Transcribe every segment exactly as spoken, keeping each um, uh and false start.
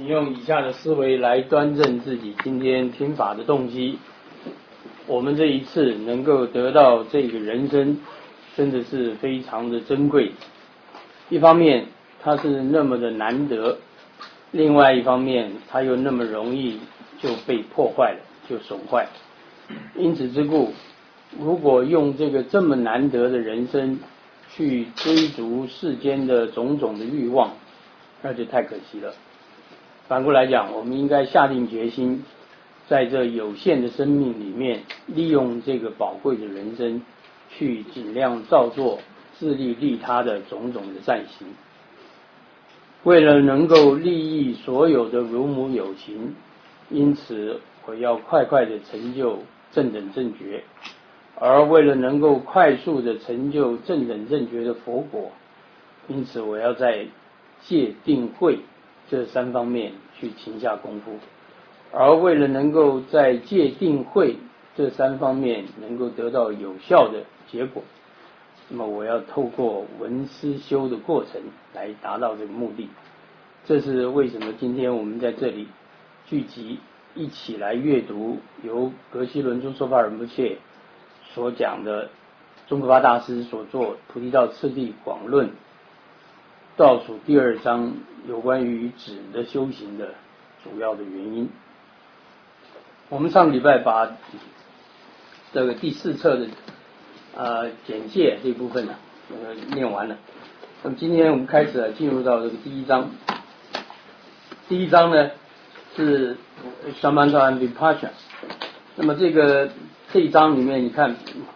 请用以下的思维来端正自己今天听法的动机。我们这一次能够得到这个人生，真的是非常的珍贵。一方面它是那么的难得，另外一方面它又那么容易就被破坏了，就损坏。因此之故，如果用这个这么难得的人生去追逐世间的种种的欲望，那就太可惜了。反过来讲，我们应该下定决心，在这有限的生命里面，利用这个宝贵的人生，去尽量造作自利利他的种种的善行。为了能够利益所有的如母有情，因此我要快快的成就正等正觉。而为了能够快速的成就正等正觉的佛果，因此我要在戒定慧这三方面去勤下功夫。而为了能够在戒定慧这三方面能够得到有效的结果，那么我要透过闻思修的过程来达到这个目的。这是为什么今天我们在这里聚集，一起来阅读由格西伦宗喀巴仁波切所讲的宗喀巴大师所作《菩提道次第广论》倒数第二章有关于止的修行的主要的原因。我们上个礼拜把这个第四册的呃简介这部分呢、呃、念完了。那么今天我们开始了进入到这个第一章。第一章呢是 Samatha and Vipassana。那么这个这一章里面，你看，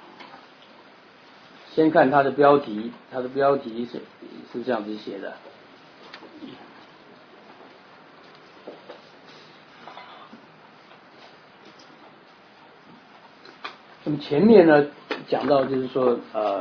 先看它的标题，它的标题是是这样子写的。那么前面呢讲到就是说，呃，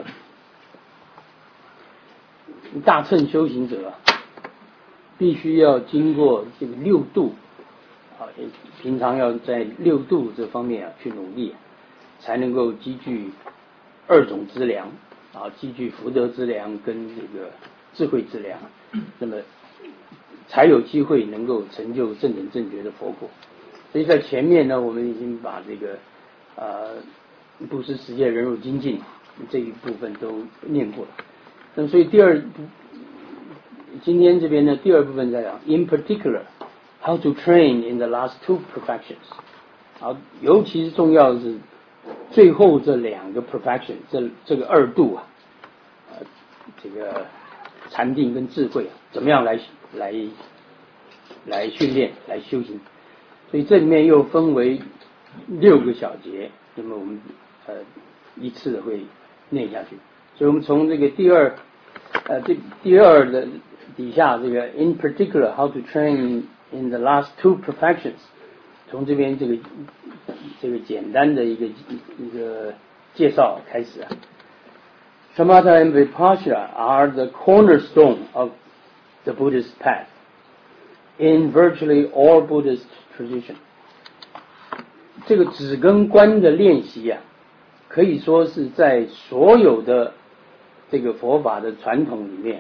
大乘修行者啊，必须要经过这个六度啊，平常要在六度这方面啊去努力，才能够积聚二种资粮啊，积聚福德资粮跟这个智慧资粮，那么才有机会能够成就正等正觉的佛果。所以在前面呢，我们已经把这个呃布施、持戒、忍辱、精进这一部分都念过了。那么所以第二今天这边呢，第二部分在讲 in particular how to train in the last two perfections。好，尤其是重要的是最后这两个 perfection， 这这个二度啊，呃，这个禅定跟智慧啊，怎么样来来来训练、来修行？所以这里面又分为六个小节，那么我们呃依次的会念下去。所以我们从这个第二呃这第二的底下这个 in particular how to train in the last two perfections， 从这边这个这个简单的一个一个介绍开始啊。Samatha and Vipassana are the cornerstone of the Buddhist path in virtually all Buddhist tradition。这个止跟观的练习啊，可以说是在所有的这个佛法的传统里面，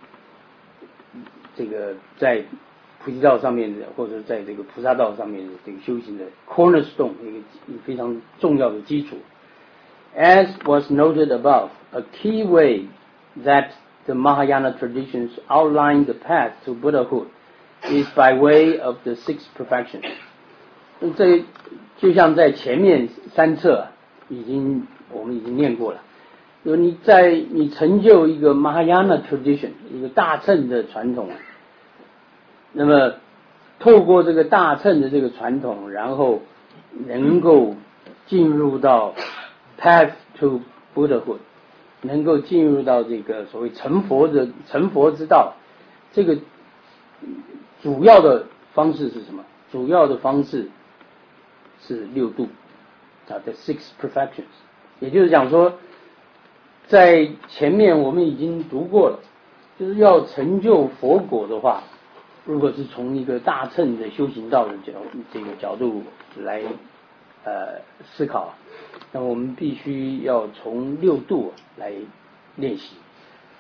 这个在菩提道上面的，或者在这个菩萨道上面的这个修行的 cornerstone， 一个非常重要的基础。As was noted above, a key way that the Mahayana traditions outline the path to Buddhahood is by way of the six perfections。这就像在前面三册已经我们已经念过了。就你在你成就一个 Mahayana tradition， 一个大乘的传统，那么透过这个大乘的这个传统，然后能够进入到 path to Buddhahood， 能够进入到这个所谓成佛的成佛之道，这个主要的方式是什么？主要的方式是六度啊 ，the six perfections。也就是讲说，在前面我们已经读过了，就是要成就佛果的话，如果是从一个大乘的修行道的角这个角度来呃思考，那么我们必须要从六度来练习。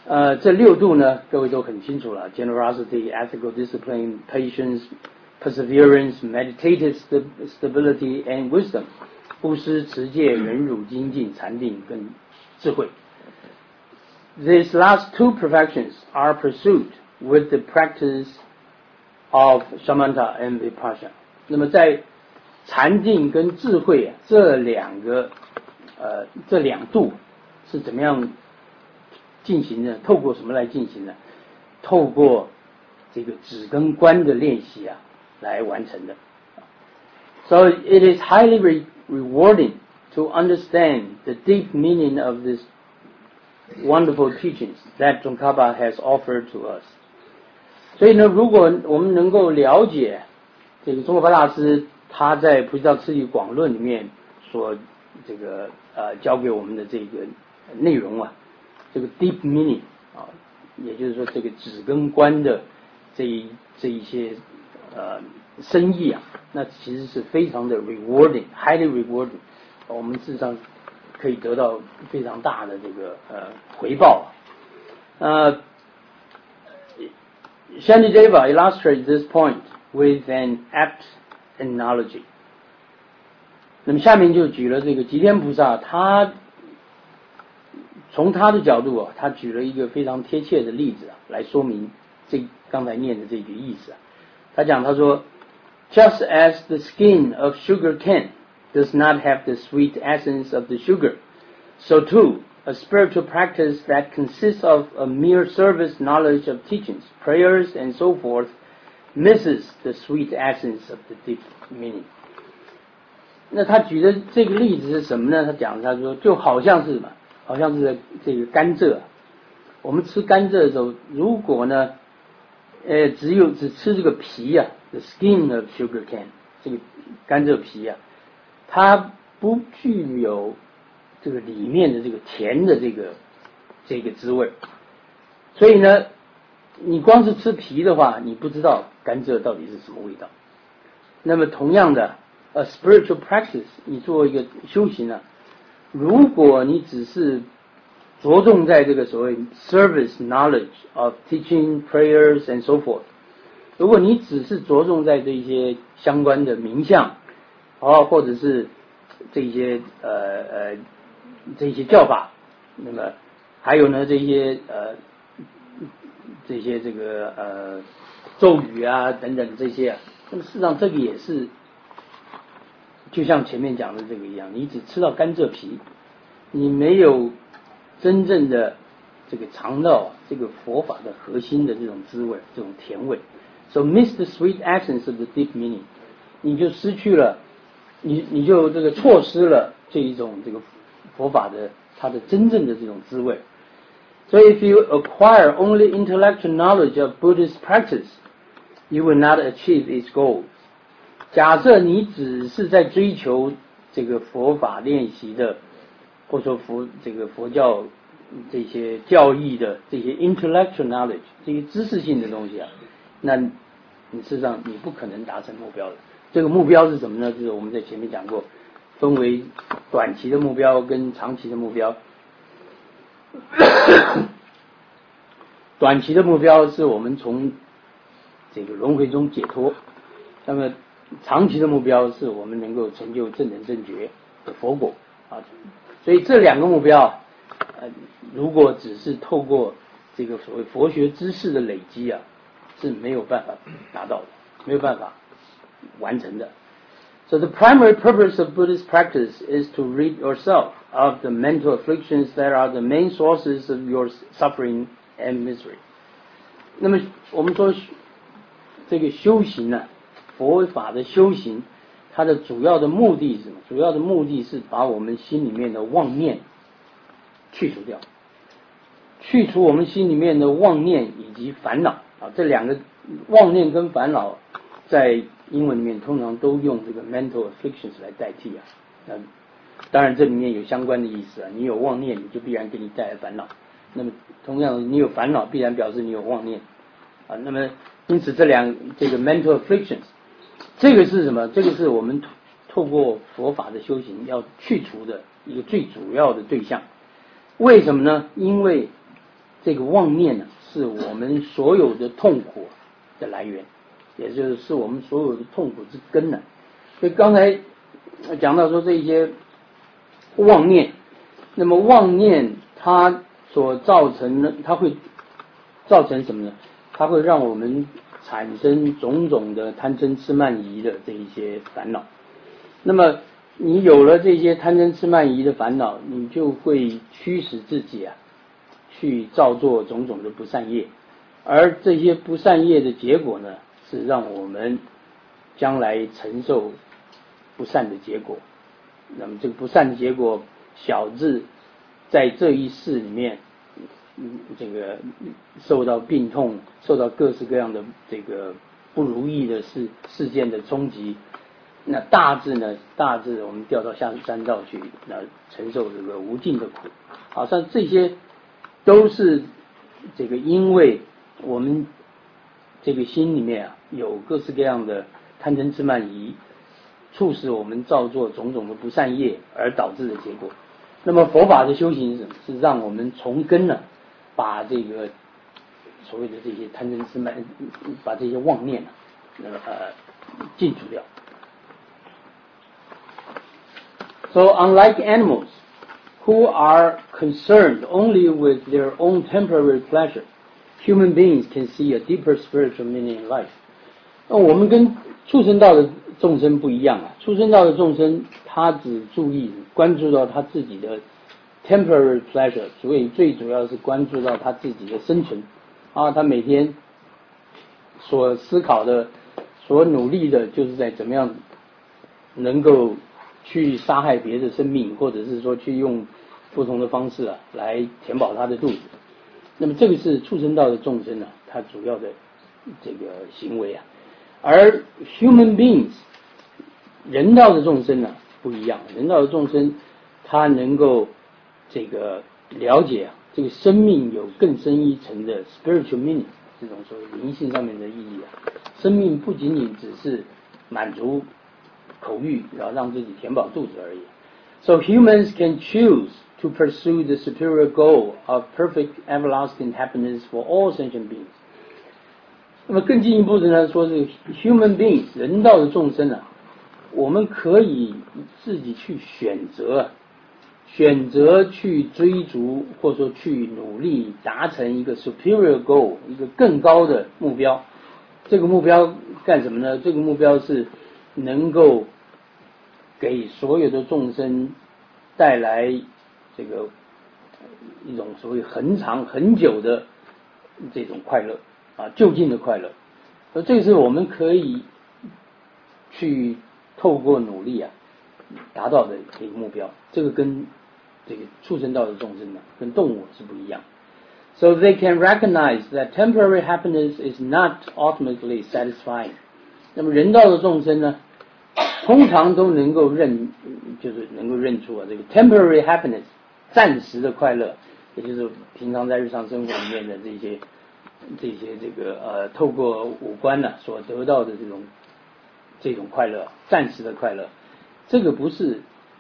呃，这六度呢，各位都很清楚了 ：generosity, ethical discipline, patience, perseverance, meditative stability, and wisdom。布施、持戒、忍辱、精进、禅定跟智慧。These last two perfections are pursued with the practice of shamatha and vipassana。那么在禅定跟智慧啊这两个呃这两度是怎么样进行的？透过什么来进行的？透过这个止跟观的练习啊来完成的。So it is highly re- rewarding to understand the deep meaning of this wonderful teachings that Tsongkhapa has offered to us. 所以呢，如果我们能够了解这个宗喀巴大师他在《菩提道次第广论》里面所这个呃教给我们的这个内容啊，这个 deep meaning 啊，也就是说这个止跟观的这一这一些呃深意啊，那其实是非常的 rewarding, highly rewarding。我们事实上可以得到非常大的这个呃回报。呃 Shantideva illustrates this point with an apt analogy。那么下面就举了这个吉天菩萨，他从他的角度啊，他举了一个非常贴切的例子啊，来说明这刚才念的这个意思啊。他讲他说 ，Just as the skin of sugar cane does not have the sweet essence of the sugar, so too a spiritual practice that consists of a mere service knowledge of teachings, prayers, and so forth misses the sweet essence of the deep meaning。那他举的这个例子是什么呢？他讲他说就好像是什么，好像是这个甘蔗。我们吃甘蔗的时候，如果呢，呃，只有只吃这个皮啊 ，the skin of sugar cane， 这个甘蔗皮啊，它不具有这个里面的这个甜的这个这个滋味。所以呢，你光是吃皮的话，你不知道甘蔗到底是什么味道。那么同样的 ，a spiritual practice， 你做一个修行啊，如果你只是着重在这个所谓 service knowledge of teaching, prayers and so forth， 如果你只是着重在这些相关的名相，哦，或者是这些呃呃这些教法，那么还有呢这些呃这些这个呃咒语啊等等这些啊，那么事实上这个也是就像前面讲的这个一样，你只吃到甘蔗皮，你没有真正的这个尝到这个佛法的核心的这种滋味，这种甜味。So miss the sweet essence of the deep meaning， 你就失去了，你你就这个错失了这一种这个佛法的它的真正的这种滋味。So if you acquire only intellectual knowledge of Buddhist practice, you will not achieve its goals。假设你只是在追求这个佛法练习的，或者说佛这个佛教这些教义的这些 intellectual knowledge 这些知识性的东西啊，那你事实上你不可能达成目标的。这个目标是什么呢？就是我们在前面讲过，分为短期的目标跟长期的目标。短期的目标是我们从这个轮回中解脱，那么长期的目标是我们能够成就正等正觉的佛果啊。所以这两个目标，呃，如果只是透过这个所谓佛学知识的累积啊，是没有办法达到的，没有办法完成的。So the primary purpose of Buddhist practice is to rid yourself of the mental afflictions that are the main sources of your suffering and misery。那么我们说这个修行呢、啊，佛法的修行，它的主要的目的是什么？主要的目的是把我们心里面的妄念去除掉，去除我们心里面的妄念以及烦恼啊。这两个妄念跟烦恼，在英文里面通常都用这个 mental afflictions 来代替啊。那当然这里面有相关的意思啊。你有妄念，你就必然给你带来烦恼。那么同样的，你有烦恼，必然表示你有妄念啊。那么因此这两这个 mental afflictions， 这个是什么？这个是我们透过佛法的修行要去除的一个最主要的对象。为什么呢？因为这个妄念呢，是我们所有的痛苦的来源，也就是是我们所有的痛苦之根呢。所以刚才讲到说这些妄念，那么妄念它所造成的，它会造成什么呢？它会让我们产生种种的贪嗔痴慢疑的这一些烦恼。那么你有了这些贪嗔痴慢疑的烦恼，你就会驱使自己啊去造作种种的不善业，而这些不善业的结果呢，是让我们将来承受不善的结果。那么这个不善的结果，小至在这一世里面，嗯，这个受到病痛，受到各式各样的这个不如意的事事件的冲击，那大致呢，大致我们掉到下三道去，那承受这个无尽的苦。好像这些都是这个因为我们这个心里面啊有各式各样的贪嗔痴慢疑，促使我们造作种种的不善业而导致的结果。那么佛法的修行是什么？是让我们从根呢，把这个所谓的这些贪嗔痴慢，把这些妄念啊，那么呃尽除掉。So unlike animals who are concerned only with their own temporary pleasure, human beings can see a deeper spiritual meaning in life. 那我们跟畜生道的众生不一样啊，畜生道的众生他只注意关注到他自己的 temporary pleasure， 所以最主要是关注到他自己的生存啊，他每天所思考的、所努力的，就是在怎么样能够去杀害别的生命，或者是说去用不同的方式啊来填饱他的肚子。那么这个是畜生道的众生啊，他主要的这个行为啊。而 human beings 人道的众生呢、啊、不一样，人道的众生他能够这个了解啊，这个生命有更深一层的 spiritual meaning， 这种所谓灵性上面的意义啊。生命不仅仅只是满足口欲，然后让自己填饱肚子而已。So humans can choose to pursue the superior goal of perfect everlasting happiness for all sentient beings. 那么更进一步的呢，说是 human beings 人道的众生啊，我们可以自己去选择，选择去追逐，或者说去努力达成一个 superior goal， 一个更高的目标。这个目标干什么呢？这个目标是能够给所有的众生带来这个一种所谓恒长很久的这种快乐啊，就近的快乐。而这是我们可以去透过努力啊达到的一个目标。这个跟这个畜生道的众生呢，跟动物是不一样。So they can recognize that temporary happiness is not ultimately satisfying. 那么人道的众生呢，通常都能够认，就是能够认出啊，这个 temporary happiness 暂时的快乐，也就是平常在日常生活里面的这些这些这个呃，透过五官呢、啊、所得到的这种这种快乐，暂时的快乐，这个不是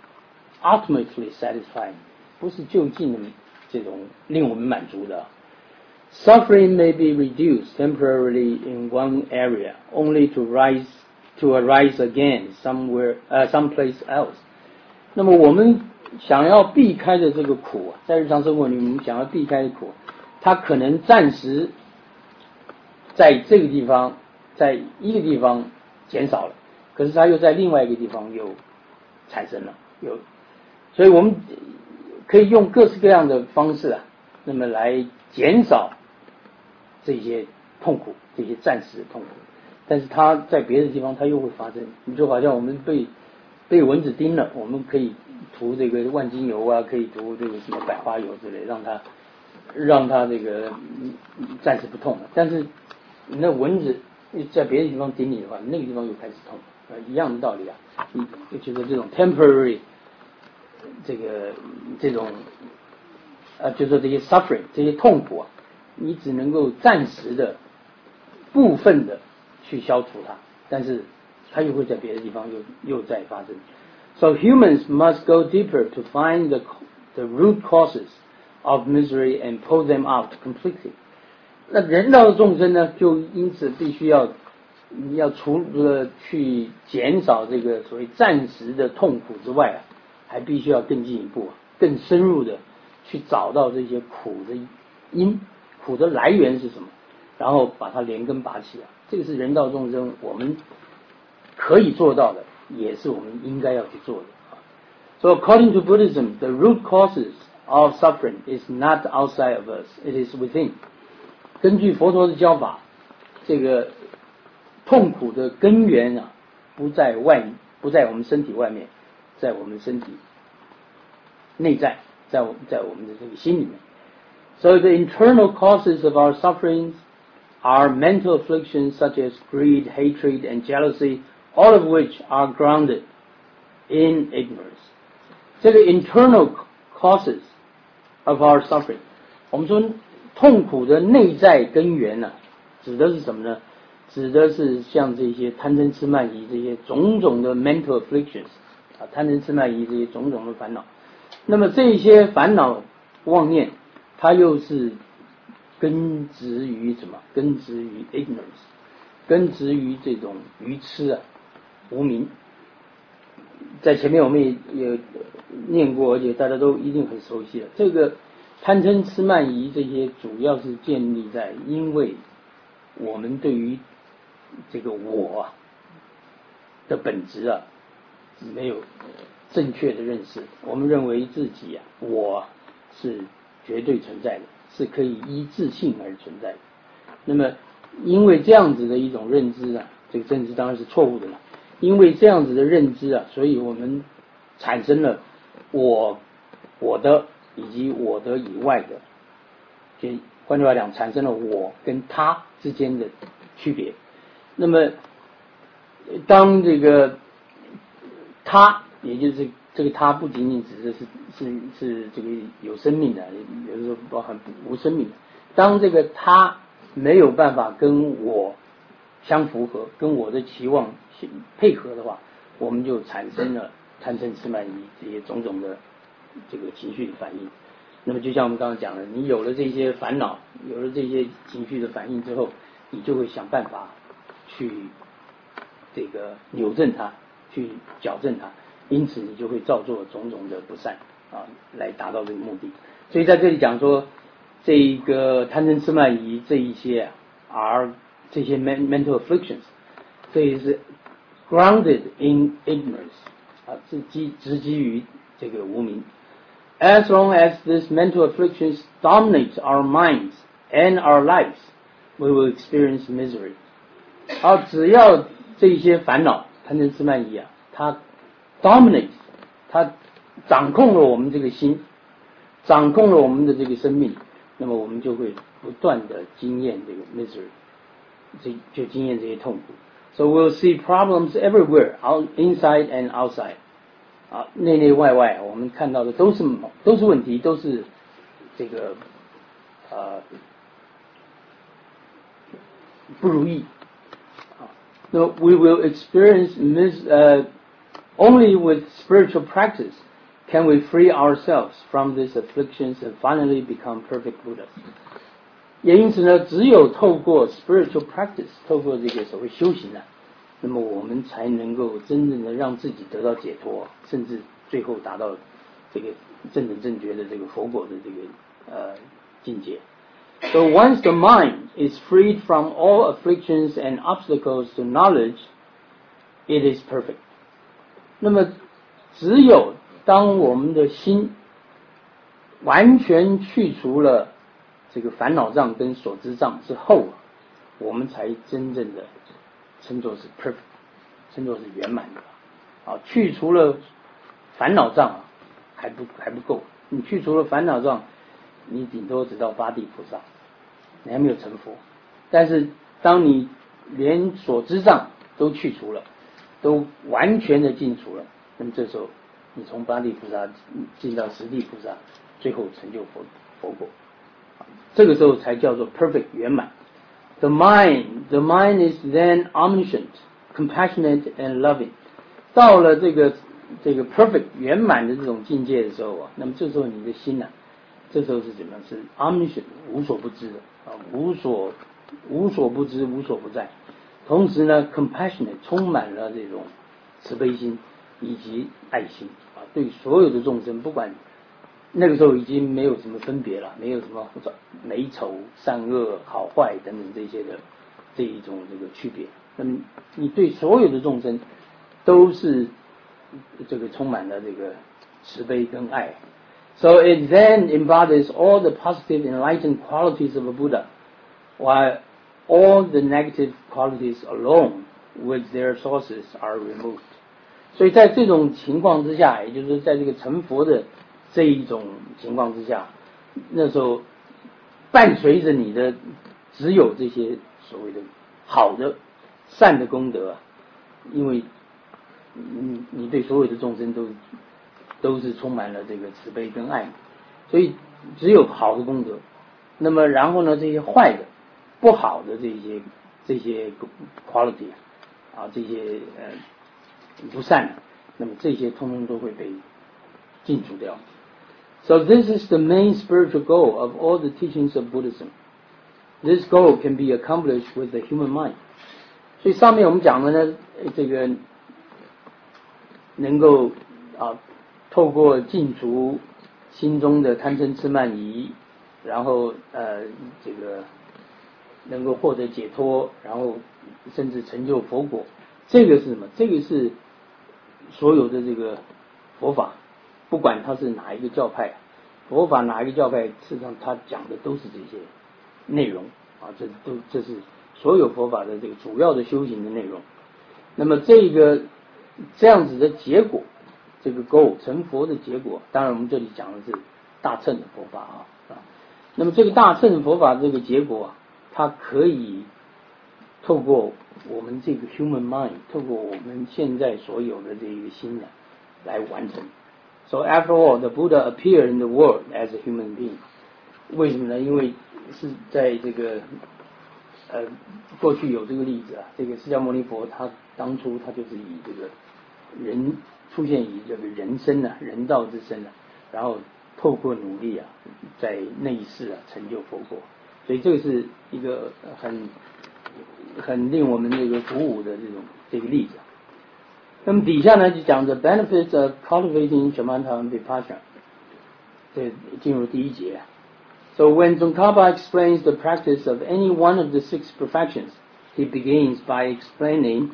ultimately satisfying， 不是就近的这种令我们满足的。Suffering may be reduced temporarily in one area, only to rise to arise again somewhere, uh, someplace else. 那么我们想要避开的这个苦啊，在日常生活里面想要避开的苦，它可能暂时在这个地方，在一个地方减少了，可是它又在另外一个地方又产生了，有，所以我们可以用各式各样的方式啊，那么来减少这些痛苦，这些暂时的痛苦。但是它在别的地方它又会发生，你就好像我们被被蚊子叮了，我们可以涂这个万金油啊，可以涂这个什么百花油之类，让它让它这个暂时不痛了。但是那蚊子在别的地方叮你的话，那个地方又开始痛，呃，一样的道理啊。你就是这种 temporary 这个这种呃，就是说这些 suffering 这些痛苦啊，你只能够暂时的部分的去消除它，但是它又会在别的地方又又再发生。So humans must go deeper to find the the root causes of misery and pull them out completely。那人道的众生呢，就因此必须要你要除了去减少这个所谓暂时的痛苦之外啊，还必须要更进一步、啊、更深入的去找到这些苦的因，苦的来源是什么，然后把它连根拔起啊。这个是人道众生我们可以做到的，也是我们应该要去做的。So according to Buddhism, the root causes of suffering is not outside of us, it is within. 根据佛陀的教法，这个痛苦的根源啊，不在外，不在我们身体外面，在我们身体内在，在我在我们的这个心里面。So the internal causes of our sufferings are mental afflictions such as greed, hatred, and jealousy, all of which are grounded in ignorance. 这个 internal causes of our suffering， 我们说痛苦的内在根源呢、啊，指的是什么呢？指的是像这些贪嗔痴慢疑这些种种的 mental afflictions 啊，贪嗔痴慢疑这些种种的烦恼。那么这些烦恼妄念，它又是根植于什么？根植于 ignorance， 根植于这种愚痴啊，无明。在前面我们也也念过，而且大家都一定很熟悉了。这个贪嗔痴慢疑这些，主要是建立在因为我们对于这个我的本质啊没有正确的认识。我们认为自己啊，我是绝对存在的，是可以依自性而存在的。那么因为这样子的一种认知啊，这个认知当然是错误的了。因为这样子的认知啊，所以我们产生了我、我的以及我的以外的，就换句话讲，产生了我跟他之间的区别。那么，当这个他，也就是这个他，不仅仅指的是是是这个有生命的，有的时候包含无生命的。当这个他没有办法跟我相符合，跟我的期望配合的话，我们就产生了贪嗔痴慢疑这些种种的这个情绪的反应。那么就像我们刚刚讲的，你有了这些烦恼，有了这些情绪的反应之后，你就会想办法去这个扭正它，去矫正它，因此你就会造作种种的不善啊，来达到这个目的。所以在这里讲说，这一个贪嗔痴慢疑这一些啊，而这些 mental afflictions， 这也是 grounded in ignorance 啊，是基直基于这个无明。As long as these mental afflictions dominate our minds and our lives, we will experience misery. 好，只要这些烦恼贪嗔痴慢疑啊，它 dominate， 它掌控了我们这个心，掌控了我们的这个生命，那么我们就会不断的经验这个 misery， 这就经验这些痛苦。So we'll see problems everywhere, out inside and outside. 啊，内内外外，我们看到的都是都是问题，都是这个呃不如意。啊，那 we will experience mis 呃、uh, only with spiritual practice can we free ourselves from these afflictions and finally become perfect Buddhas. 也因此呢，只有透过 spiritual practice， 透过这个所谓修行啊，那么我们才能够真正的让自己得到解脱，甚至最后达到这个正等正觉的这个佛果的这个呃境界。So once the mind is freed from all afflictions and obstacles to knowledge, it is perfect. 那么只有当我们的心完全去除了这个烦恼障跟所知障之后，我们才真正的称作是 perfect， 称作是圆满的。啊，去除了烦恼障啊，还不还不够。你去除了烦恼障，你顶多只到八地菩萨，你还没有成佛。但是当你连所知障都去除了，都完全的尽除了，那么这时候你从八地菩萨进到十地菩萨，最后成就佛佛果。这个时候才叫做 perfect 圆满。The mind, the mind is then omniscient, compassionate and loving. 到了这个这个 perfect 圆满的这种境界的时候啊，那么这时候你的心呢、啊， 这时候是怎么样？是 omniscient 无所不知的啊，无所无所不知，无所不在。同时呢 ，compassionate 充满了这种慈悲心以及爱心啊，对所有的众生，不管那个时候已经没有什么分别了，没有什么美丑善恶好坏等等这些的这一种这个区别。那么你对所有的众生都是这个充满了这个慈悲跟爱。So it then embodies all the positive enlightened qualities of a Buddha, while all the negative qualities alone with their sources are removed. 所以在这种情况之下，也就是说在这个成佛的这一种情况之下，那时候伴随着你的只有这些所谓的好的善的功德啊，因为你你对所有的众生都都是充满了这个慈悲跟爱，所以只有好的功德。那么然后呢，这些坏的不好的这些这些 quality 啊，这些呃不善的，那么这些通通都会被尽除掉。So this is the main spiritual goal of all the teachings of Buddhism. This goal can be accomplished with the human mind. 所以上面我们讲的呢，这个能够啊透过尽除心中的贪嗔痴慢疑，然后呃这个能够获得解脱，然后甚至成就佛果。这个是什么？这个是所有的这个佛法，不管它是哪一个教派，佛法哪一个教派，事实上它讲的都是这些内容啊，这都这是所有佛法的这个主要的修行的内容。那么这个这样子的结果，这个 goal 成佛的结果，当然我们这里讲的是大乘的佛法啊啊。那么这个大乘佛法这个结果啊，它可以透过我们这个 human mind， 透过我们现在所有的这个心呢来完成。So after all, the Buddha appeared in the world as a human being. 为什么呢？因为是在这个呃过去有这个例子啊，这个释迦牟尼佛他当初他就是以这个人出现以这个人身啊，人道之身啊，然后透过努力啊，在内世啊成就佛果。所以这个是一个很很令我们这个鼓舞的这种这个例子。那么底下呢就讲 the benefits of cultivating Shamatha and Vipassana， 这进入第一节。So when Tsongkhapa explains the practice of any one of the six perfections, he begins by explaining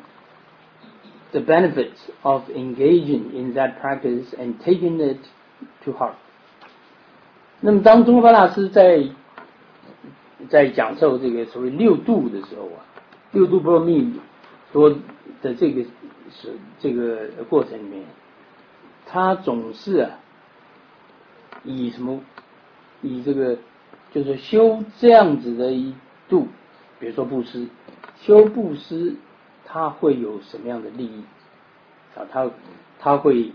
the benefits of engaging in that practice and taking it to heart. 那么当宗喀巴大师在在讲授这个所谓六度的时候啊，六度波罗蜜多的这个是这个过程里面，他总是啊以什么以这个就是修这样子的一度，比如说布施，修布施它会有什么样的利益啊？他他会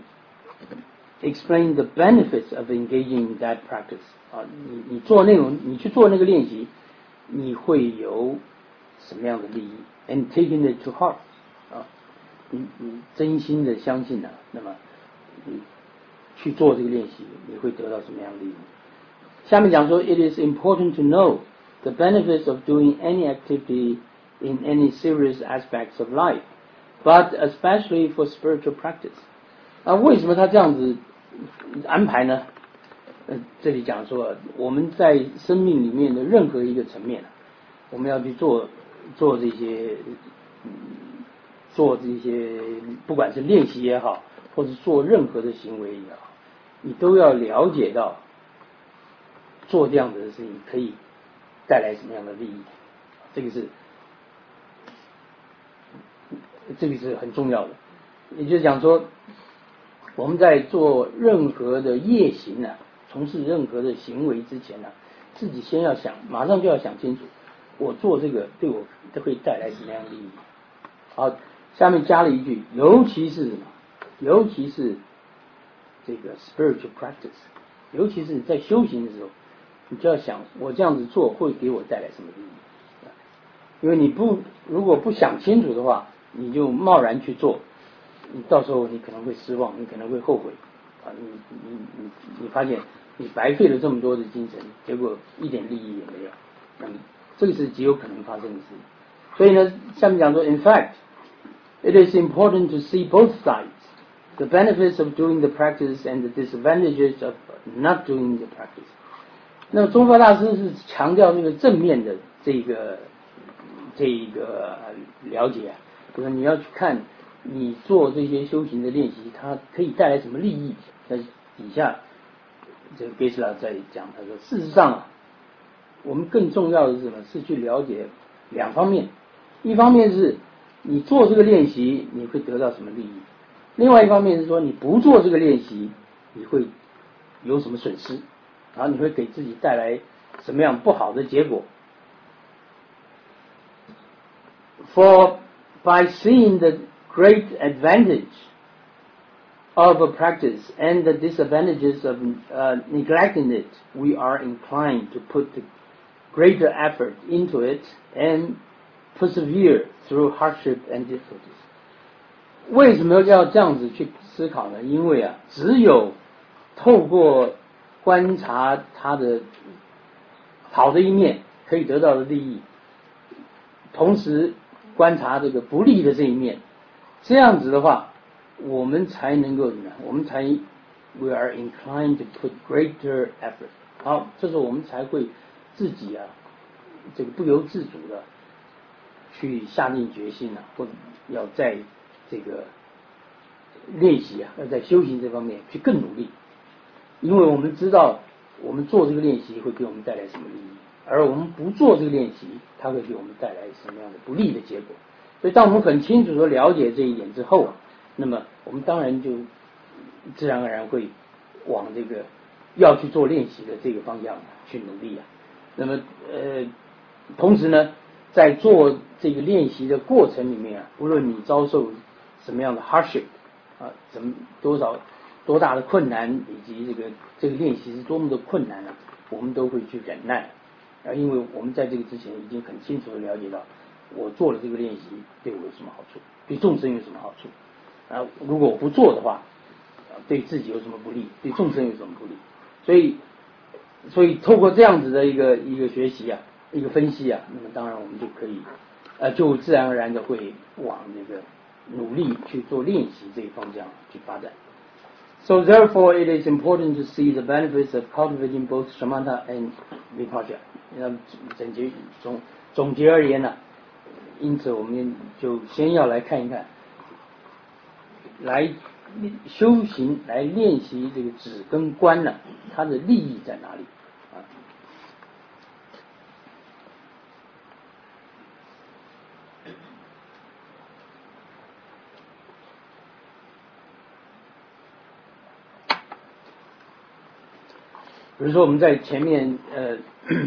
explain the benefits of engaging in that practice 啊，你你做那种你去做那个练习，你会有什么样的利益 ？And taking it to heart 啊，你你真心的相信啊，那么你去做这个练习，你会得到什么样的利益？下面讲说 ，It is important to know the benefits of doing any activity in any serious aspects of life, but especially for spiritual practice. 啊，为什么他这样子安排呢？呃，这里讲说，我们在生命里面的任何一个层面，我们要去做做这些，做这些，不管是练习也好，或者做任何的行为也好，你都要了解到。做这样子的事情可以带来什么样的利益？这个是这个是很重要的。也就是讲说，我们在做任何的业行啊，从事任何的行为之前呢、啊，自己先要想，马上就要想清楚，我做这个对我会带来什么样的利益。好，下面加了一句，尤其是什么？尤其是这个 spiritual practice， 尤其是在修行的时候。你就要想，我这样子做会给我带来什么利益？因为你不如果不想清楚的话，你就贸然去做，你到时候你可能会失望，你可能会后悔啊！你你你你发现你白费了这么多的精神，结果一点利益也没有，那么这个是极有可能发生的事。所以呢，下面讲说 ，in fact, it is important to see both sides, the benefits of doing the practice and the disadvantages of not doing the practice. 那么宗喀大师是强调这个正面的这个这个了解啊，就是你要去看你做这些修行的练习，它可以带来什么利益。在底下，这个给斯拉在讲，他说，事实上啊，我们更重要的是什么？是去了解两方面，一方面是你做这个练习你会得到什么利益，另外一方面是说你不做这个练习你会有什么损失，然后你会给自己带来什么样不好的结果。For by seeing the great advantage of a practice and the disadvantages of uh, neglecting it, we are inclined to put the greater effort into it and persevere through hardship and difficulties. 为什么要这样子去思考呢？因为啊，只有透过观察它的好的一面可以得到的利益，同时观察这个不利的这一面，这样子的话，我们才能够怎么样？我们才 we are inclined to put greater effort. 好，这时候我们才会自己啊，这个不由自主的去下定决心啊，或者要在这个练习啊，要在修行这方面去更努力，因为我们知道我们做这个练习会给我们带来什么利益，而我们不做这个练习，它会给我们带来什么样的不利的结果。所以当我们很清楚的了解这一点之后啊，那么我们当然就自然而然会往这个要去做练习的这个方向去努力啊。那么呃，同时呢，在做这个练习的过程里面啊，无论你遭受什么样的 hardship 啊，怎么多少多大的困难，以及这个这个练习是多么的困难啊，我们都会去忍耐啊，因为我们在这个之前已经很清楚的了解到，我做了这个练习对我有什么好处，对众生有什么好处啊？如果我不做的话，对自己有什么不利，对众生有什么不利？所以，所以透过这样子的一个一个学习啊，一个分析啊，那么当然我们就可以，呃，就自然而然的会往这个努力去做练习这一方向去发展。So therefore, it is important to see the benefits of cultivating both shamatha and vipassana. 那总结总总结而言呢、啊，因此我们就先要来看一看，来修行来练习这个止跟观呢，它的利益在哪里啊？比如说我们在前面呃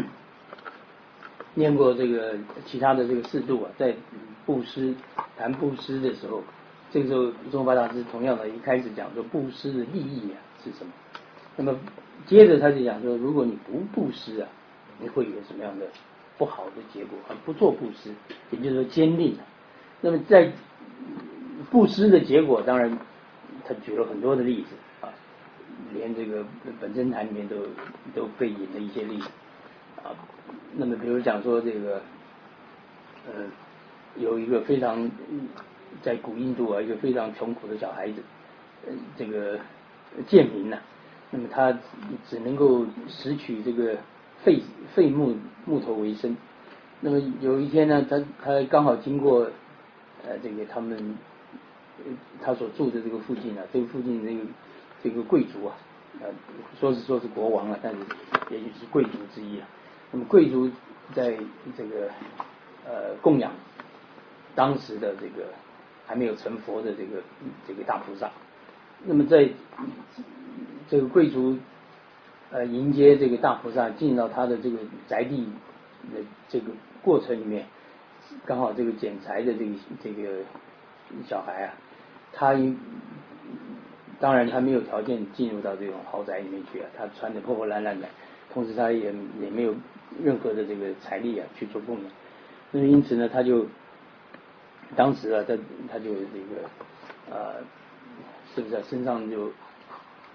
念过这个其他的这个四度啊，在布施谈布施的时候，这个时候宗喀巴大师同样的一开始讲说布施的利益啊是什么，那么接着他就讲说，如果你不布施啊，你会有什么样的不好的结果啊？不做布施，也就是说坚定啊。那么在布施的结果，当然他举了很多的例子啊，连这个本真坛里面都都被引了一些例子啊。那么比如讲说这个呃有一个非常在古印度啊一个非常穷苦的小孩子，呃这个贱民呐、啊，那么他只能够拾取这个废废木木头为生。那么有一天呢，他他刚好经过呃这个他们他所住的这个附近啊，这个附近这个这个贵族啊，呃说是说是国王啊，但是也许是贵族之一啊。那么贵族在这个呃供养当时的这个还没有成佛的这个这个大菩萨。那么在这个贵族呃迎接这个大菩萨进到他的这个宅地的这个过程里面，刚好这个捡柴的这个这个小孩啊，他当然他没有条件进入到这种豪宅里面去啊，他穿得破破烂烂的，同时他也也没有任何的这个财力啊去做供养。那么因此呢，他就当时啊，他他就这个呃，是不是、啊、身上就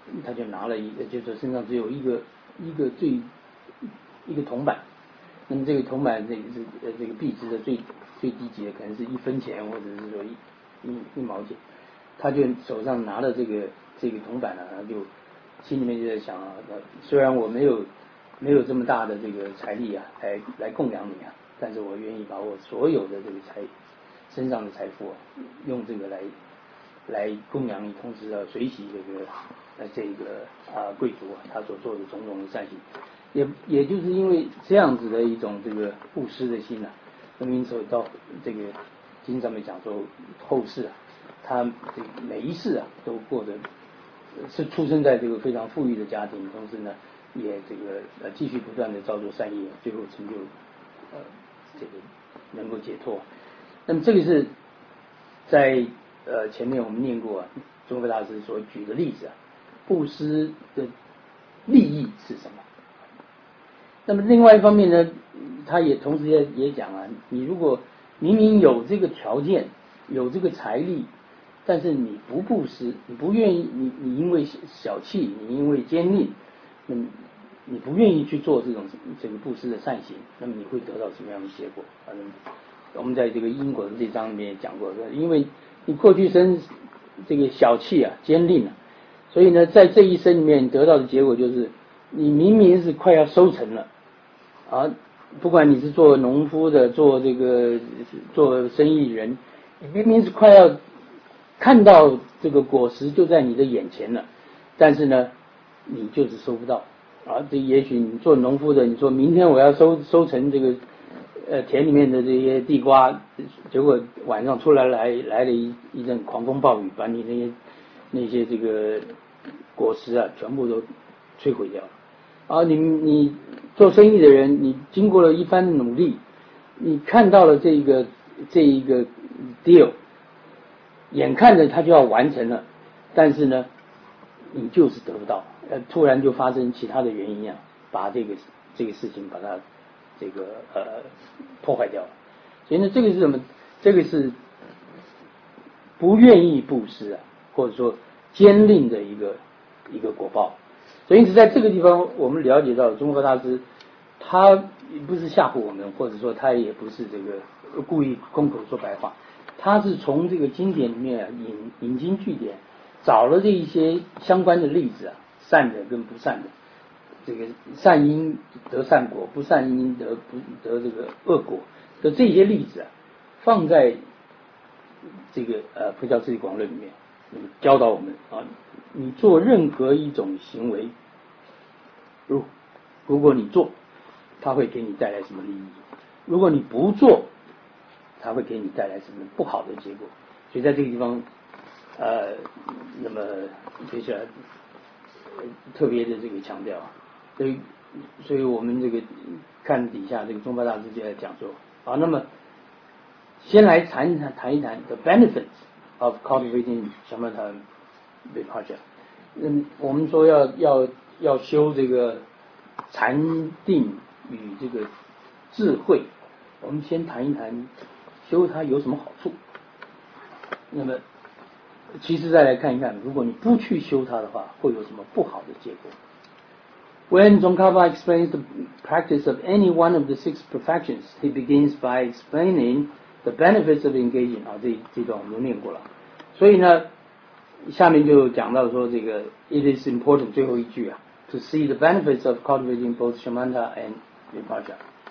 他就拿了一个，就是身上只有一个一个最一个铜板，那么这个铜板这个是呃这个币值的最最低级的可能是一分钱或者是说一一一毛钱，他就手上拿了这个这个铜板呢，他就心里面就在想啊，虽然我没有没有这么大的这个财力啊，来来供养你啊，但是我愿意把我所有的这个财身上的财富啊，用这个来来供养你，同时要随喜这个呃这个啊贵族啊他所做的种种的善行，也也就是因为这样子的一种这个布施的心啊，那么因此到这个经上面讲说后世啊，他这个每一世啊都过得是出生在这个非常富裕的家庭，同时呢也这个呃继续不断的造作善业，最后成就呃这个能够解脱。那么这个是在呃前面我们念过啊，宗喀大师所举的例子啊，布施的利益是什么？那么另外一方面呢，他也同时也也讲啊，你如果明明有这个条件，有这个财力，但是你不布施，你不愿意，你你因为小气，你因为奸佞，那么你不愿意去做这种这个布施的善行，那么你会得到什么样的结果？反正我们在这个因果的这章里面也讲过，因为你过去生这个小气啊、奸佞啊，所以呢，在这一生里面得到的结果就是，你明明是快要收成了啊，不管你是做农夫的，做这个做生意人，你明明是快要看到这个果实就在你的眼前了，但是呢，你就是收不到啊。这也许你做农夫的，你说明天我要收收成这个呃田里面的这些地瓜，结果晚上出来来来了一一阵狂风暴雨，把你那些那些这个果实啊全部都摧毁掉了。啊，你你做生意的人，你经过了一番努力，你看到了这个这一个 deal， 眼看着它就要完成了，但是呢，你就是得不到，呃，突然就发生其他的原因啊，把这个这个事情把它这个呃破坏掉了。所以呢，这个是什么？这个是不愿意布施啊，或者说坚定的一个一个果报。所以因此在这个地方，我们了解到宗喀大师他不是吓唬我们，或者说他也不是这个故意空口说白话，他是从这个经典里面引引经据典，找了这一些相关的例子啊，善的跟不善的，这个善因得善果，不善因得不得这个恶果的这些例子啊，放在这个呃《佛教自己广论》里面，教导我们啊，你做任何一种行为，如如果你做，它会给你带来什么利益；如果你不做，它会给你带来什么不好的结果。所以在这个地方，呃，那么接下来、呃、特别的这个强调，所以所以我们这个看底下这个宗喀大师就在讲说，啊，那么先来谈一谈谈一谈 the benefits of cultivating shamatha vipassana。嗯，我们说要要要修这个禅定与这个智慧，我们先谈一谈修它有什么好处。那么，其实再来看一看，如果你不去修它的话，会有什么不好的结果。When Tsongkhapa explains the practice of any one of the six perfections, he begins by explaining the benefits of engaging. 啊，这这段我们都念过了。所以呢，下面就讲到说这个 it is important 最后一句啊 to see the benefits of cultivating both shamatha and vipassana.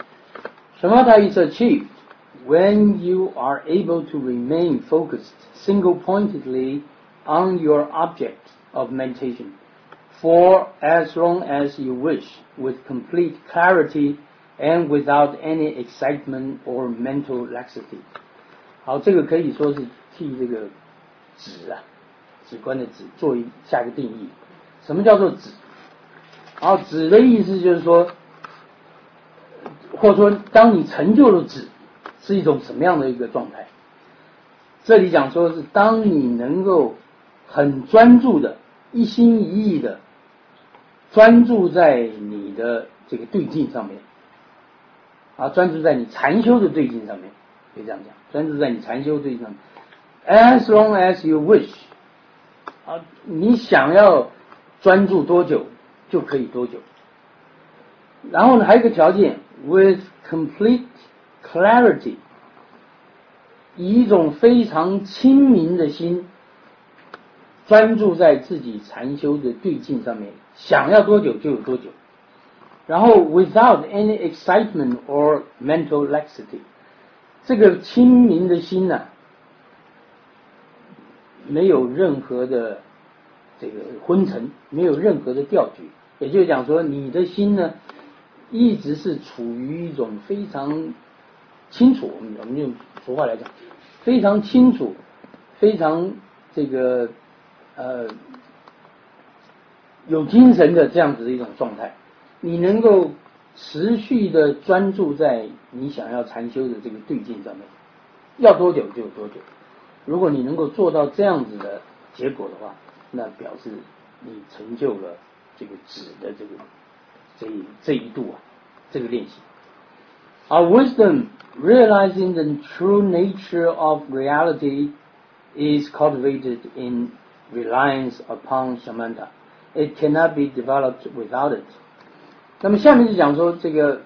Shamatha is achieved when you are able to remain focused single-pointedly on your object of meditation for as long as you wish, with complete clarity and without any excitement or mental laxity. 好，这个可以说是替这个止啊，止观的止做一下一个定义。什么叫做止？然后止的意思就是说，或者说当你成就了止，是一种什么样的一个状态？这里讲说是当你能够很专注的、一心一意的专注在你的这个对境上面，啊，专注在你禅修的对境上面，可以这样讲，专注在你禅修对境上面。As long as you wish， 啊，你想要专注多久就可以多久。然后呢，还有一个条件 ，with complete clarity， 以一种非常清明的心，专注在自己禅修的对境上面，想要多久就有多久。然后 without any excitement or mental laxity， 这个清明的心呢、啊，没有任何的这个昏沉，没有任何的调举，也就是讲说，你的心呢，一直是处于一种非常清楚，我们我们用俗话来讲，非常清楚，非常这个呃有精神的这样子的一种状态。你能够持续的专注在你想要禅修的这个对境上面，要多久就有多久。如果你能够做到这样子的结果的话，那表示你成就了这个止的这个这一这一度啊，这个练习。Our wisdom, realizing the true nature of reality, is cultivated in reliance upon shamatha. It cannot be developed without it. 那么下面就讲说这个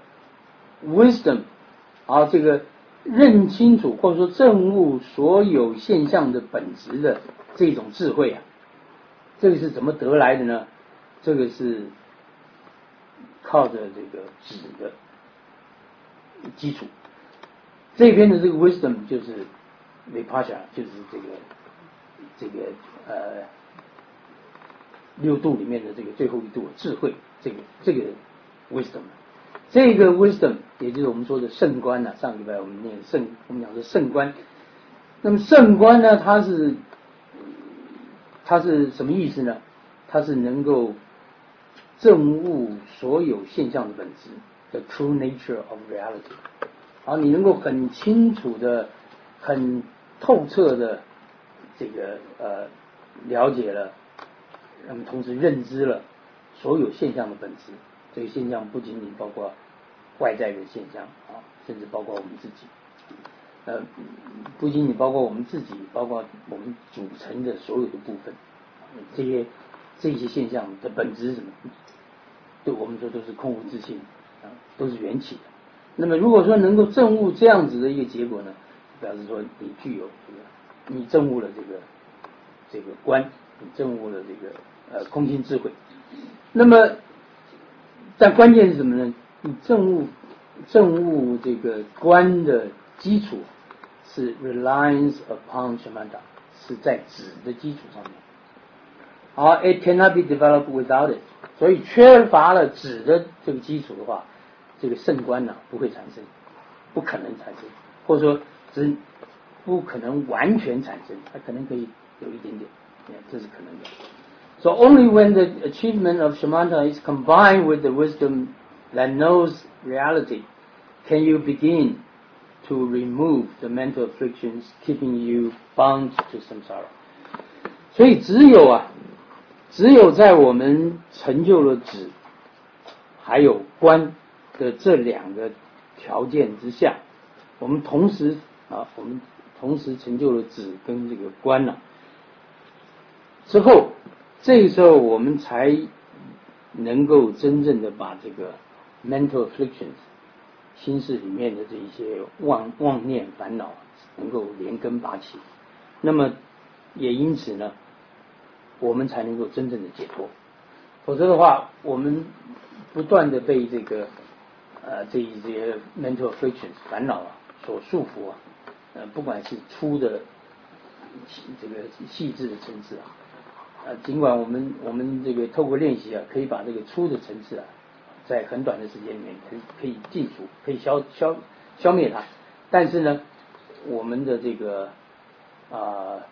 wisdom 啊，这个认清楚或者说证悟所有现象的本质的这种智慧啊，这个是怎么得来的呢？这个是靠着这个止的基础。这边的这个 wisdom 就是 vipassana， 就是这个这个呃六度里面的这个最后一度智慧，这个这个 wisdom， 这个 wisdom 也就是我们说的圣观呢、啊。上礼拜我们念圣，我们讲的圣观。那么圣观呢，它是它是什么意思呢？它是能够证悟所有现象的本质 ，the true nature of reality。好，你能够很清楚的、很透彻的这个呃了解了，那么同时认知了所有现象的本质。这个现象不仅仅包括外在的现象啊，甚至包括我们自己。呃，不仅仅包括我们自己，包括我们组成的所有的部分，这些这些现象的本质是什么？对我们说都是空无自性啊，都是缘起的。那么如果说能够证悟这样子的一个结果呢，表示说你具有这个，你证悟了这个这个观，你证悟了这个呃空性智慧。那么但关键是什么呢？你证悟证悟这个观的基础是 reliance upon shamatha， 是在止的基础上面。好 ，it cannot be developed without it。所以缺乏了止的这个基础的话，这个圣观呢、啊、不会产生，不可能产生，或者说只不可能完全产生，它可能可以有一点点，这是可能的。So only when the achievement of shamatha is combined with the wisdom that knows reality, can you begin to remove the mental afflictions keeping you bound to samsara. 所以只有啊，只有在我们成就了止还有观的这两个条件之下，我们同时啊，我们同时成就了止跟这个观了、啊、之后。这个时候我们才能够真正的把这个 mental afflictions 心事里面的这一些妄妄念烦恼能够连根拔起，那么也因此呢，我们才能够真正的解脱。否则的话，我们不断的被这个呃这一些 mental afflictions 烦恼啊所束缚啊，呃不管是粗的这个细致的层次啊。啊，尽管我们我们这个透过练习啊，可以把这个粗的层次啊，在很短的时间里面可以可以尽除，可以消消消灭它，但是呢，我们的这个啊、呃、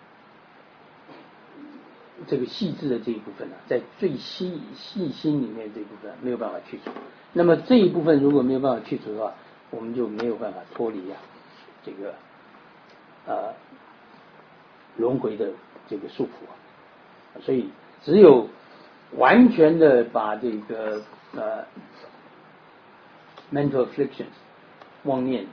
这个细致的这一部分呢、啊，在最细细心里面这一部分、啊、没有办法去除。那么这一部分如果没有办法去除的话，我们就没有办法脱离啊这个呃轮回的这个束缚啊。所以只有完全的把这个呃 mental afflictions 妄念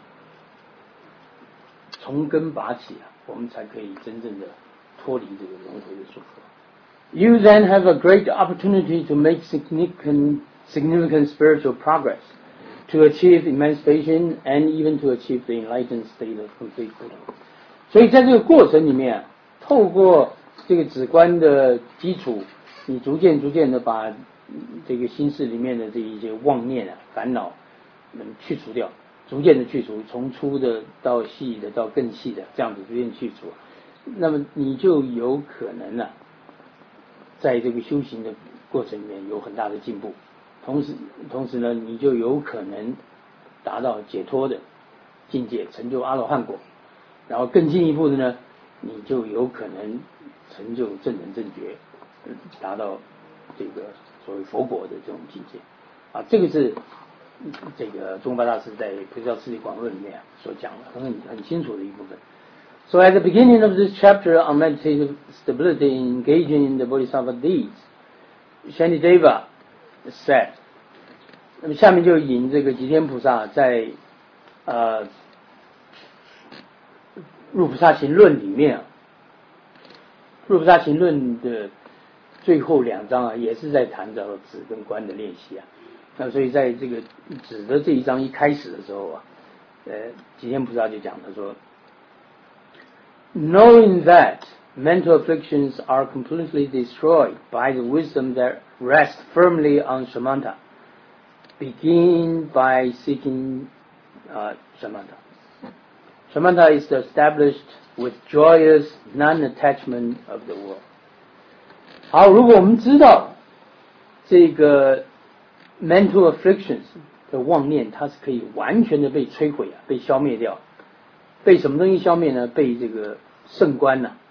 从根拔起啊，我们才可以真正的脱离这个轮回的束缚。 You then have a great opportunity to make significant, significant spiritual progress, to achieve emancipation and even to achieve the enlightened state of complete freedom. 所以在这个过程里面啊，透过这个止观的基础，你逐渐逐渐的把这个心事里面的这一些妄念啊、烦恼能去除掉，逐渐的去除，从粗的到细的到更细的，这样子逐渐去除，那么你就有可能啊，在这个修行的过程里面有很大的进步，同时同时呢，你就有可能达到解脱的境界，成就阿罗汉果，然后更进一步的呢，你就有可能成就正等正觉，达到这个所谓佛果的这种境界啊，这个是这个宗喀巴大师在《菩提道次第广论》里面所讲的很很清楚的一部分。So at the beginning of this chapter on meditative stability in engaging in the Bodhisattva deeds, Shantideva said， 那么下面就引这个吉天菩萨在呃《入菩萨行论》里面啊，《入菩萨行论》的最后两章啊，也是在谈到止跟观的练习啊。那所以在这个止的这一章一开始的时候啊，呃，吉天菩萨就讲他说 ，Knowing that mental afflictions are completely destroyed by the wisdom that rests firmly on Shamatha, begin by seeking uh, Shamatha. Shamatha is established with joyous non-attachment of the world. 好，如果我们知道这个 mental afflictions 的妄念，它是可以完全的被摧毁啊，被消灭掉。被什么东西消灭呢？被这个圣观啊，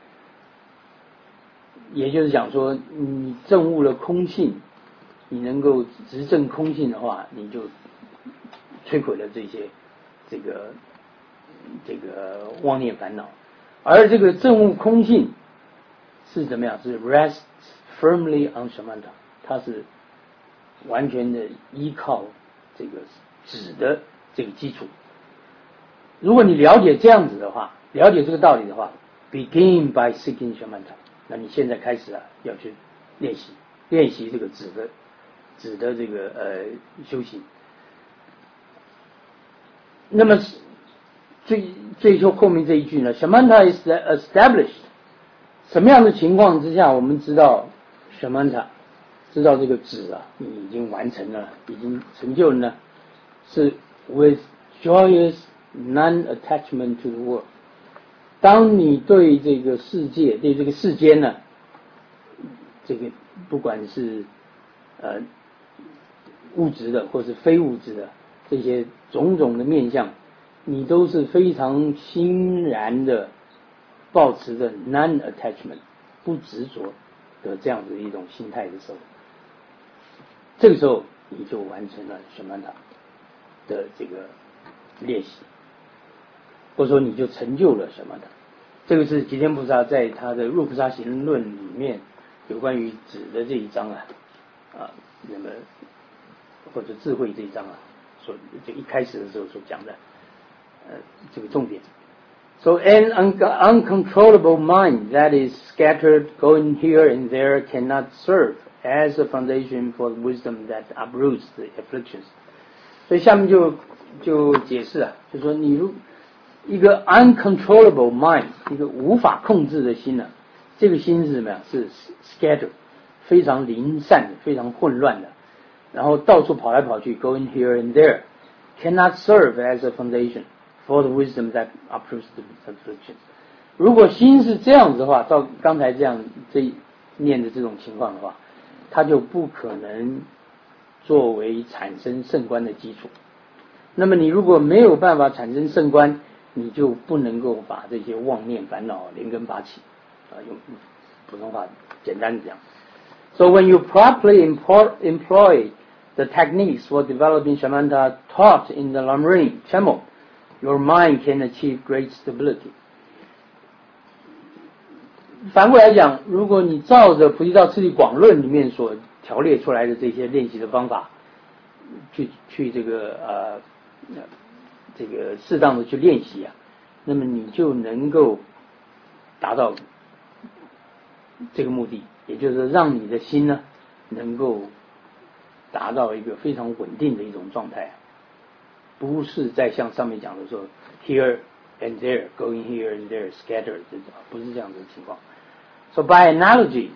也就是讲说，你证悟了空性，你能够执证空性的话，你就摧毁了这些这个这个妄念烦恼。而这个证悟空性是怎么样？是 rests firmly on Shamatha， 它是完全的依靠这个止的这个基础。如果你了解这样子的话，了解这个道理的话 ，begin by seeking Shamatha， 那你现在开始啊，要去练习练习这个止的止的这个呃修行。那么最最后后面这一句呢 ，Shamatha is established， 什么样的情况之下，我们知道 Shamatha， 知道这个止啊，你已经完成了，已经成就了呢？是 with joyous non-attachment to the world。当你对这个世界，对这个世间呢，这个不管是呃物质的或是非物质的这些种种的面向，你都是非常欣然的抱持着 non-attachment 不执着的这样子一种心态的时候，这个时候你就完成了Shamatha的这个练习，或者说你就成就了Shamatha。这个是吉天菩萨在他的《入菩萨行论》里面有关于止的这一章啊啊，那么或者智慧这一章啊，所就一开始的时候所讲的呃这个重点。So an un- uncontrollable mind that is scattered, going here and there, cannot serve as a foundation for the wisdom that uproots the afflictions. 所以下面就就解释啊，就说你如一个 uncontrollable mind， 一个无法控制的心呢、啊，这个心是什么呀？是 scattered， 非常零散的，非常混乱的，然后到处跑来跑去 ，going here and there， cannot serve as a foundation for the wisdom that uproots the afflictions。如果心是这样子的话，照刚才这样这念的这种情况的话，它就不可能作为产生圣观的基础。那么你如果没有办法产生圣观，你就不能够把这些妄念烦恼连根拔起啊，用普通话简单的讲。So when you properly import, employ the techniques for developing Shamatha taught in the Lamrim Chemo, your mind can achieve great stability. 反过来讲，如果你照着《菩提道次第广论》里面所条列出来的这些练习的方法，去去这个呃这个适当的去练习啊，那么你就能够达到这个目的， 也就是说让你的心呢能够达到一个非常稳定的一种状态，不是在像上面讲的说 here and there going here and there scattered 这种，不是这样的情况。So by analogy,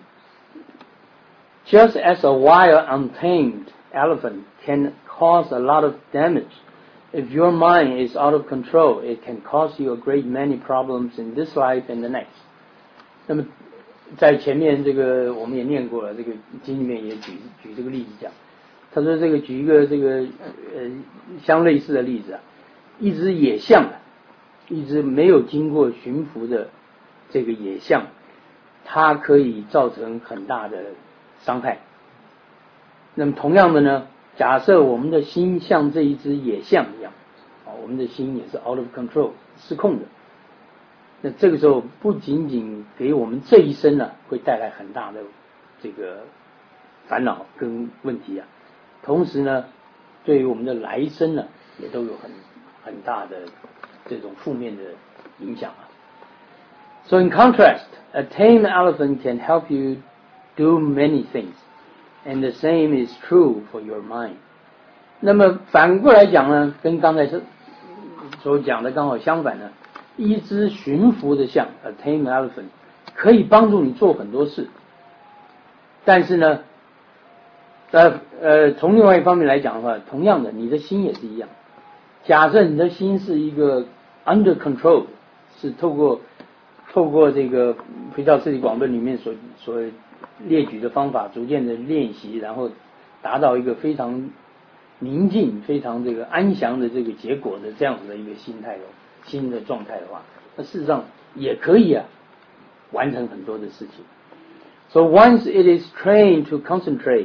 just as a wild untamed elephant can cause a lot of damage, if your mind is out of control, it can cause you a great many problems in this life and the next. 那么在前面这个我们也念过了，这个经里面也举举这个例子讲，他说这个举一个这个呃相类似的例子啊，一只野象啊，一只没有经过驯服的这个野象，它可以造成很大的伤害。那么同样的呢，假设我们的心像这一只野象一样，啊，我们的心也是 out of control 失控的，那这个时候不仅仅给我们这一生呢、啊、会带来很大的这个烦恼跟问题啊，同时呢，对于我们的来生呢也都有很很大的这种负面的影响啊。So in contrast, a tame elephant can help you do many things, and the same is true for your mind. 那么反过来讲呢，跟刚才所讲的刚好相反呢，一只驯服的象 a tame elephant 可以帮助你做很多事，但是呢呃呃从另外一方面来讲的话，同样的你的心也是一样，假设你的心是一个 under control， 是透过透过这个回教世纪广论里面所所列举的方法逐渐的练习，然后达到一个非常宁静非常这个安详的这个结果的这样子的一个心态的心的状态的话，那事实上也可以啊完成很多的事情。So once it is trained to concentrate,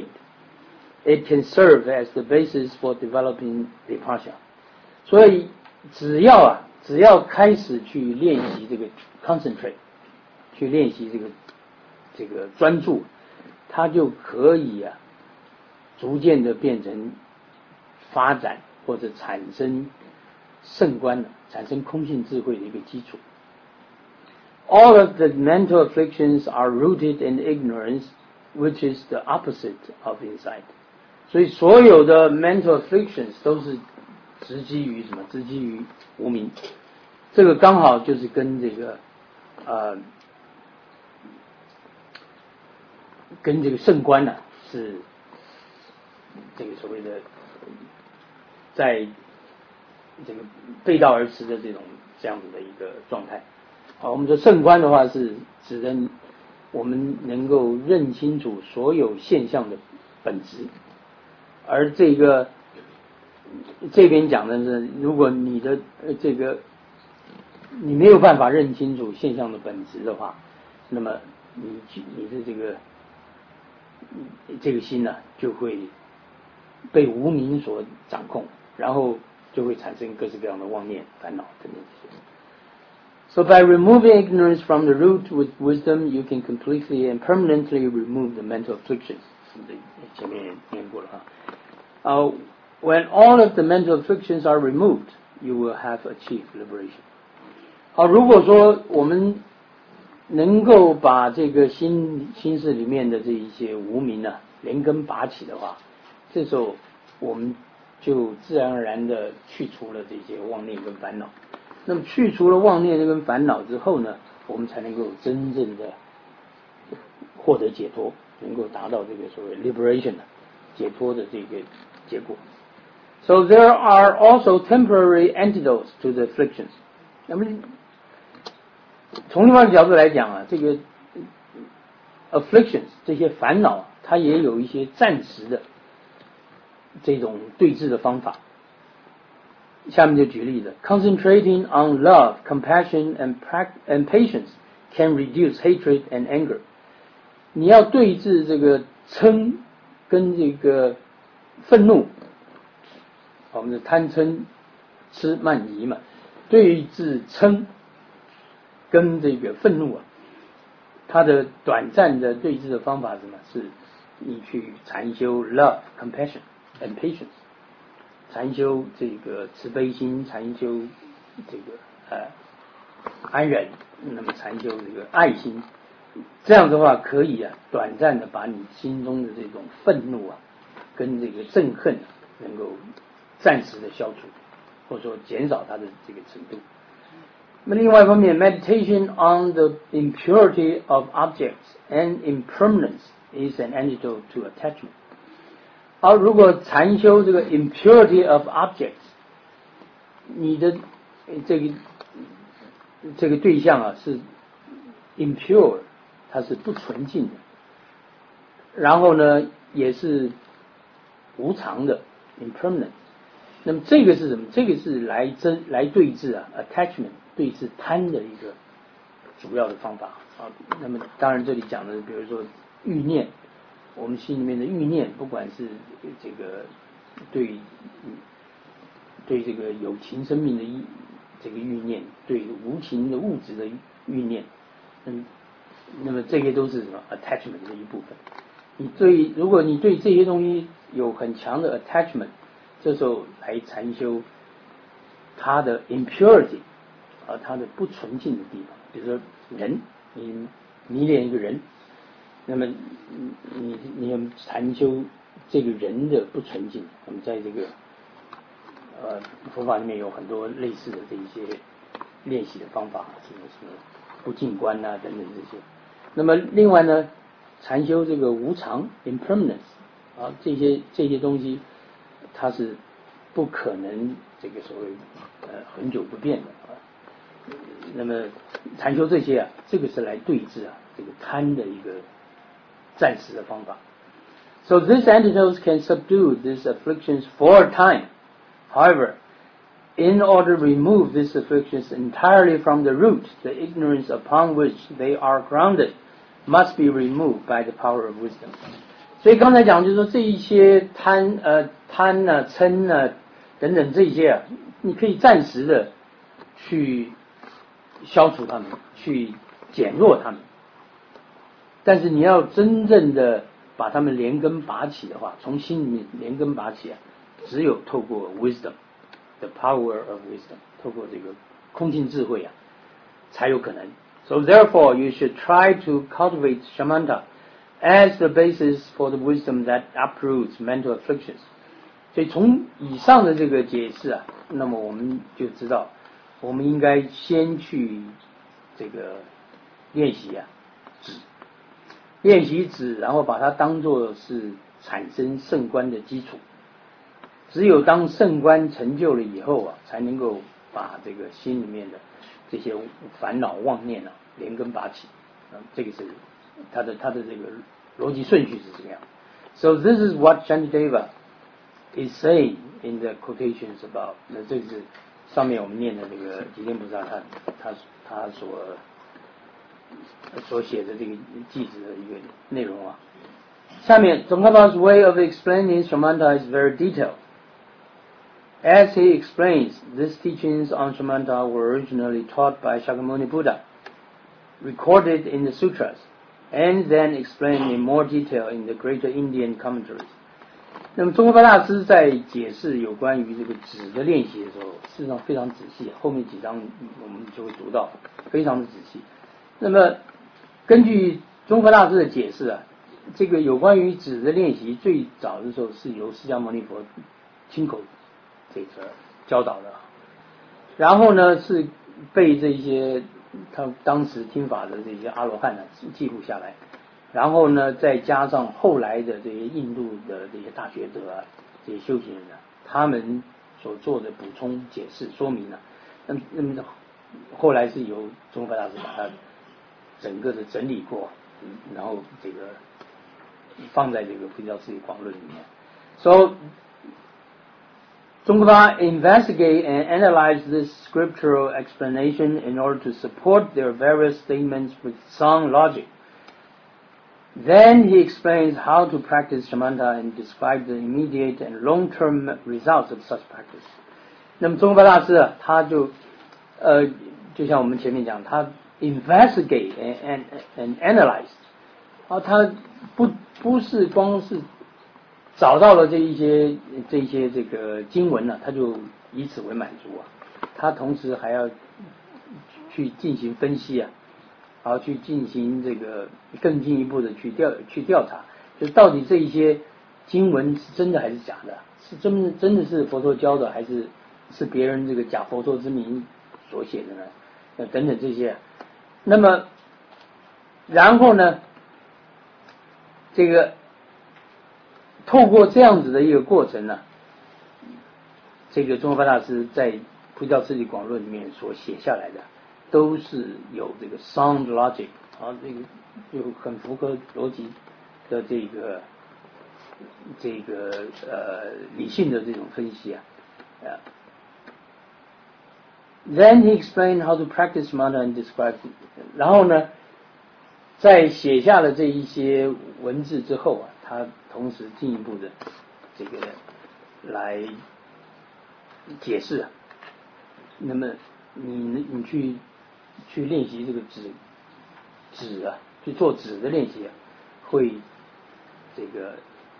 it can serve as the basis for developing vipassana. 所以只要啊只要开始去练习这个 concentrate， 去练习这个这个专注，它就可以啊逐渐的变成发展或者产生圣观的，产生空性智慧的一个基础。All of the mental afflictions are rooted in ignorance, which is the opposite of insight. 所以所有的 mental afflictions 都是直基于什么？直基于无明。这个刚好就是跟这个呃跟这个圣观呢、啊、是这个所谓的在这个背道而驰的这种这样子的一个状态。好，我们说圣观的话是指的我们能够认清楚所有现象的本质，而这个这边讲的是，如果你的这个你没有办法认清楚现象的本质的话，那么你你的这个这个心呢、啊、就会被无明所掌控，然后就会产生各式各样的妄念、烦恼等等这些。So by removing ignorance from the root with wisdom, you can completely and permanently remove the mental afflictions. 前面念过了哈。Uh, when all of the mental afflictions are removed, you will have achieved liberation. 好，如果说我们能够把这个心心事里面的这一些无明啊连根拔起的话，这时候我们就自然而然的去除了这些妄念跟烦恼。那么去除了妄念跟烦恼之后呢，我们才能够真正的获得解脱，能够达到这个所谓 liberation 解脱的这个结果。So there are also temporary antidotes to the afflictions. 那么从另外一个角度来讲啊，这个 afflictions 这些烦恼，它也有一些暂时的这种对治的方法。下面就举例子 ，Concentrating on love, compassion, and and patience can reduce hatred and anger. 你要对治这个嗔跟这个愤怒，我们的贪嗔痴慢疑嘛，对治嗔跟这个愤怒啊，它的短暂的对治的方法是什么？是你去禅修 love, compassion, and patience， 禅修这个慈悲心，禅修这个呃安忍，那么禅修这个爱心， 这样的话可以啊，短暂的把你心中的这种愤怒啊，跟这个憎恨啊，能够暂时的消除，或者说减少它的这个程度。那么另外一方面 ，meditation on the impurity of objects and impermanence is an antidote to attachment。而如果禅修这个 impurity of objects， 你的这个这个对象啊是 impure， 它是不纯净的，然后呢也是无常的 impermanent。那么这个是什么？这个是来争来对治啊 attachment 对治贪的一个主要的方法啊。那么当然这里讲的，比如说欲念，我们心里面的欲念，不管是这个对对这个有情生命的欲这个欲念，对无情的物质的欲念，嗯，那么这些都是什么 attachment 的一部分。你对，如果你对这些东西有很强的 attachment， 这时候来禅修它的 impurity 啊，它的不纯净的地方。比如说人，你迷恋一个人，那么你你要禅修这个人的不纯净。我们在这个呃佛法里面有很多类似的这一些练习的方法，什么什么不净观啊等等这些。那么另外呢，禅修这个无常 impermanence 啊，这些这些东西它是不可能这个所谓呃很久不变的啊。那么禅修这些啊，这个是来对治啊这个贪的一个暂时的方法。So these antidotes can subdue these afflictions for a time. However, in order to remove these afflictions entirely from the root, the ignorance upon which they are grounded must be removed by the power of wisdom. 所以刚才讲就是说这一些贪呃贪啊嗔啊等等这些啊，你可以暂时的去消除它们，去减弱它们。但是你要真正的把它们连根拔起的话，从心里面连根拔起啊，只有透过 wisdom，the power of wisdom， 透过这个空性智慧啊，才有可能。So therefore, you should try to cultivate Shamatha as the basis for the wisdom that uproots mental afflictions. 所以从以上的这个解释啊，那么我们就知道，我们应该先去这个练习啊止，练习止，然后把它当作是产生圣观的基础。只有当圣观成就了以后啊，才能够把这个心里面的这些烦恼妄念啊连根拔起。啊，这个是它的它的这个逻辑顺序是这样。So this is what Shantideva is saying in the quotations about。那这是上面我们念的这个吉天菩萨他他他所所写的这个句子的一个内容啊。下面 Tsongkhapa's way of explaining Shamatha is very detailed. As he explains, these teachings on Shamatha were originally taught by Shakyamuni Buddha, recorded in the sutras, and then explained in more detail in the greater Indian commentaries. 那么宗喀巴大师在解释有关于这个止的练习的时候，事实上非常仔细，后面几章我们就会读到，非常的仔细。那么根据宗喀大师的解释啊，这个有关于止的练习最早的时候是由释迦牟尼佛亲口这个教导的，然后呢是被这些他当时听法的这些阿罗汉呢记录下来，然后呢再加上后来的这些印度的这些大学者啊，这些修行人啊，他们所做的补充解释说明啊，那么那么后来是由宗喀巴大师把它整个的整理过，然后这个放在这个《菩提道次第广论》里面。So Tsongkhapa investigate and analyze this scriptural explanation in order to support their various statements with sound logic. Then he explains how to practice Shamatha and describe the immediate and long-term results of such practice. 那么宗喀巴大师啊，他就呃，就像我们前面讲，他 investigate and and and analyze， 啊，他不不是光是找到了这一些这一些这个经文呢、啊，他就以此为满足啊。他同时还要去进行分析啊， 好去进行这个更进一步的去调去调查，就到底这一些经文是真的还是假的，是真的真的是佛陀教的，还是是别人这个假佛陀之名所写的呢？呃，等等这些。那么，然后呢，这个透过这样子的一个过程呢，这个宗喀巴大师在《菩提道次第广论》里面所写下来的，都是有这个 sound logic 啊，这个就很符合逻辑的这个这个呃理性的这种分析啊。啊 Then he explained how to practice samatha and described. 然后呢，在写下了这一些文字之后啊，他同时进一步的这个来解释啊。那么你你去去练习这个止止啊，去做止的练习啊，会这个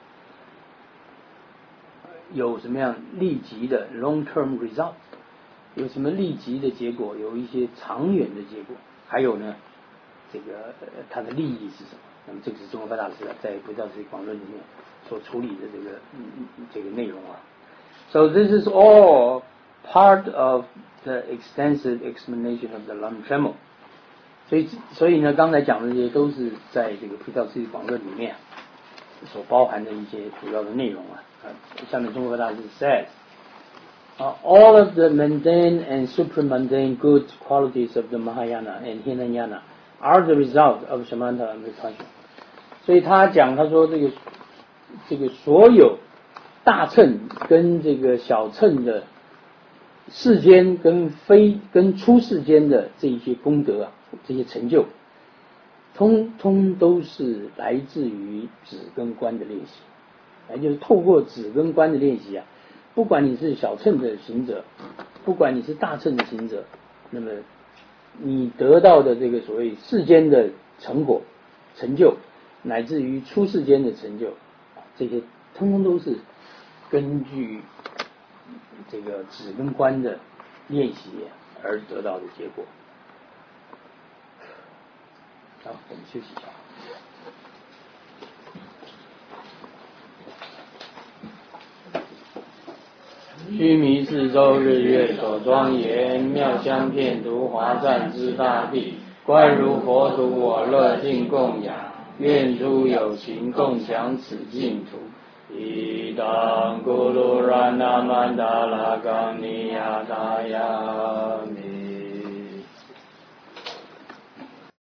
有什么样立即的 long-term result？ 有什么立即的结果？有一些长远的结果？还有呢，这个、呃、它的利益是什么？那么这个是宗喀巴大师在《菩提道次第广论》里面所处理的这个、嗯、这个内容啊。So this is all part of the extensive explanation of the Lam Tremo. 所以所以呢，刚才讲的这些都是在这个《菩提道次第广论》里面所包含的一些主要的内容啊。啊，下面宗喀巴大师 says。Uh, all of the mundane and supramundane good qualities of the Mahayana and Hinayana are the result of Samatha and Vipassana. 所以他讲，他说这个这个所有大乘跟这个小乘的世间跟非跟出世间的这一些功德啊，这些成就，通通都是来自于止跟观的练习，也就是透过止跟观的练习啊。不管你是小乘的行者，不管你是大乘的行者，那么你得到的这个所谓世间的成果、成就，乃至于出世间的成就，这些通通都是根据这个止跟观的练习而得到的结果。好，我们休息一下。须弥四周，日月所庄严，妙香遍途，华赞之大地。观如佛土，我乐尽供养，愿诸有情共享此净土。伊当咕噜然那曼达拉冈尼亚达雅米。